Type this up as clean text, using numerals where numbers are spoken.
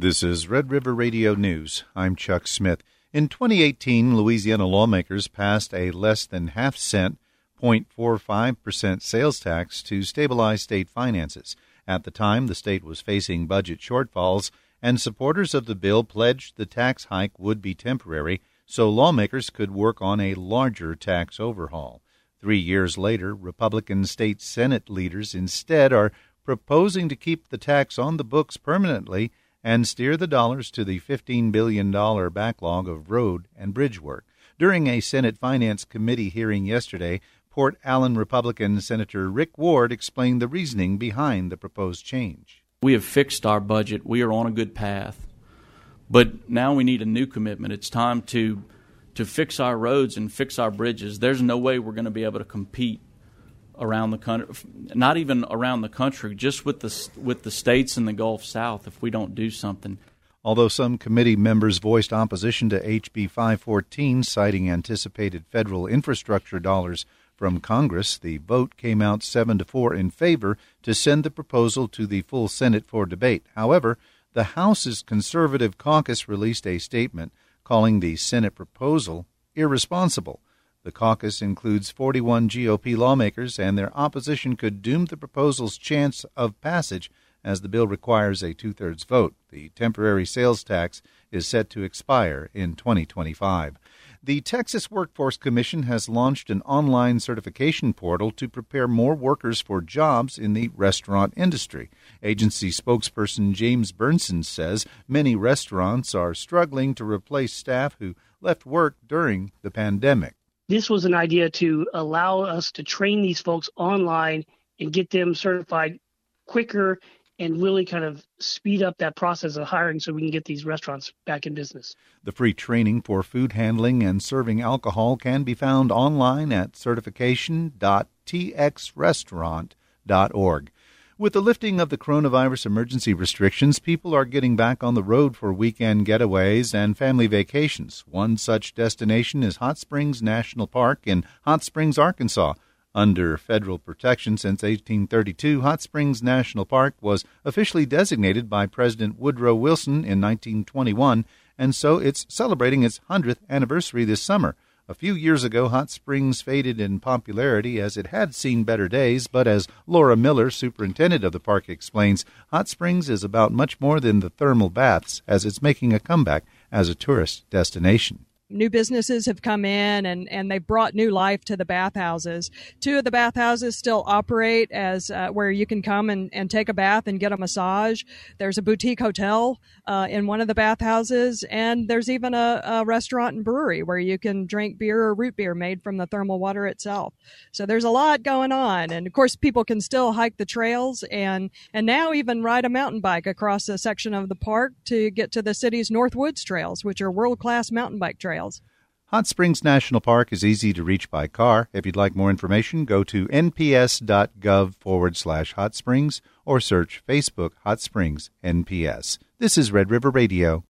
This is Red River Radio News. I'm Chuck Smith. In 2018, Louisiana lawmakers passed a less than half-cent, 0.45% sales tax to stabilize state finances. At the time, the state was facing budget shortfalls, and supporters of the bill pledged the tax hike would be temporary, so lawmakers could work on a larger tax overhaul. 3 years later, Republican state Senate leaders instead are proposing to keep the tax on the books permanently and steer the dollars to the $15 billion backlog of road and bridge work. During a Senate Finance Committee hearing yesterday, Port Allen Republican Senator Rick Ward explained the reasoning behind the proposed change. We have fixed our budget. We are on a good path. But now we need a new commitment. It's time to fix our roads and fix our bridges. There's no way we're going to be able to compete around the country, not even around the country, just with the states in the Gulf South if we don't do something. Although some committee members voiced opposition to HB 514, citing anticipated federal infrastructure dollars from Congress, the vote came out 7-4 in favor to send the proposal to the full Senate for debate. However, the House's conservative caucus released a statement calling the Senate proposal irresponsible. The caucus includes 41 GOP lawmakers, and their opposition could doom the proposal's chance of passage as the bill requires a two-thirds vote. The temporary sales tax is set to expire in 2025. The Texas Workforce Commission has launched an online certification portal to prepare more workers for jobs in the restaurant industry. Agency spokesperson James Burnson says many restaurants are struggling to replace staff who left work during the pandemic. This was an idea to allow us to train these folks online and get them certified quicker and really kind of speed up that process of hiring so we can get these restaurants back in business. The free training for food handling and serving alcohol can be found online at certification.txrestaurant.org. With the lifting of the coronavirus emergency restrictions, people are getting back on the road for weekend getaways and family vacations. One such destination is Hot Springs National Park in Hot Springs, Arkansas. Under federal protection since 1832, Hot Springs National Park was officially designated by President Woodrow Wilson in 1921, and so it's celebrating its 100th anniversary this summer. A few years ago, Hot Springs faded in popularity as it had seen better days, but as Laura Miller, superintendent of the park, explains, Hot Springs is about much more than the thermal baths, as it's making a comeback as a tourist destination. New businesses have come in and they've brought new life to the bathhouses. 2 of the bathhouses still operate as where you can come and take a bath and get a massage. There's a boutique hotel in one of the bathhouses, and there's even a restaurant and brewery where you can drink beer or root beer made from the thermal water itself. So there's a lot going on. And, of course, people can still hike the trails and now even ride a mountain bike across a section of the park to get to the city's North Woods trails, which are world-class mountain bike trails. Hot Springs National Park is easy to reach by car. If you'd like more information, go to nps.gov/Hot Springs or search Facebook Hot Springs NPS. This is Red River Radio.